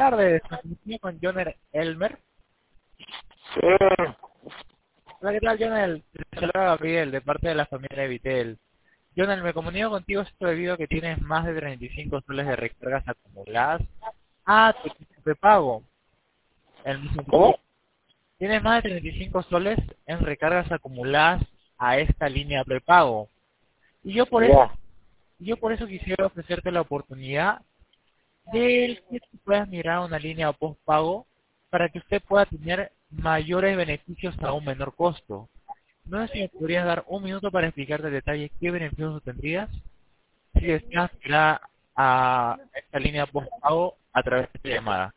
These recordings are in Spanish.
tardes, me comunico con Jonel Elmer. Sí, Hola, ¿qué tal, Jonel? Te saluda Gabriel, de parte de la familia de Vitel. Jonel, me comunico contigo esto debido a que tienes más de 35 soles de recargas acumuladas a tu prepago. El mismo ¿cómo? Tienes más de 35 soles en recargas acumuladas a esta línea prepago. Y Ya, yo por eso quisiera ofrecerte la oportunidad de que tú puedas mirar una línea postpago para que usted pueda tener mayores beneficios a un menor costo. No sé si me podrías dar un minuto para explicarte en detalle qué beneficios tendrías si deseas mirar a esta línea postpago a través de esta llamada.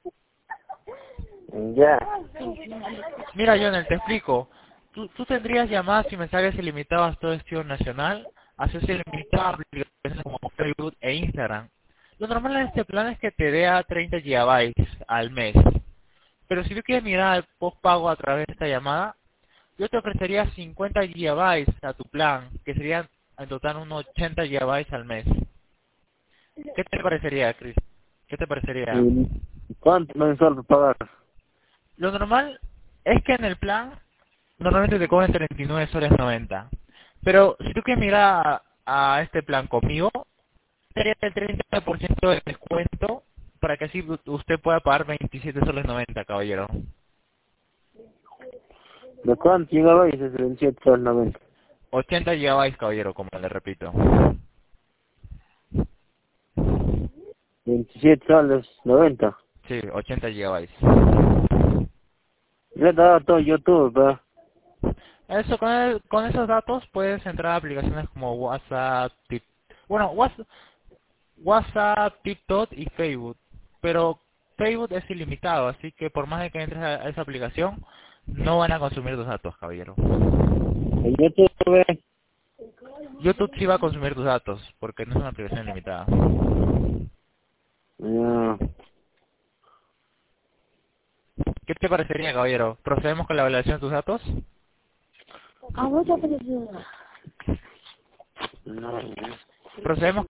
ya. Mira, Jonel, te explico. Tú tendrías llamadas y mensajes ilimitados a todo destino nacional, acceso ilimitado a aplicaciones como Facebook e Instagram. Lo normal en este plan es que te dé a 30 gigabytes al mes. Pero si tú quieres mirar el postpago a través de esta llamada, yo te ofrecería 50 gigabytes a tu plan, que serían en total unos 80 gigabytes al mes. ¿Qué te parecería, Chris? ¿Qué te parecería? ¿Y cuánto mensual para pagar? Lo normal es que en el plan normalmente te cobran 39 soles 90. Pero si tú quieres mirar a este plan conmigo, sería el 30% de descuento para que así usted pueda pagar 27 soles 90, caballero. ¿De cuánto gigabytes es el 790? 80 gigabytes, caballero, como le repito. 27 soles 90. Sí, 80 gigabytes. Ya te daba todo YouTube, ¿verdad? Eso, con esos datos puedes entrar a aplicaciones como WhatsApp, WhatsApp, TikTok y Facebook. Pero Facebook es ilimitado, así que por más de que entres a esa aplicación, no van a consumir tus datos, caballero. En YouTube, YouTube sí va a consumir tus datos, porque no es una aplicación limitada. ya. ¿Qué te parecería, caballero? ¿Procedemos con la evaluación de tus datos? No, Procedemos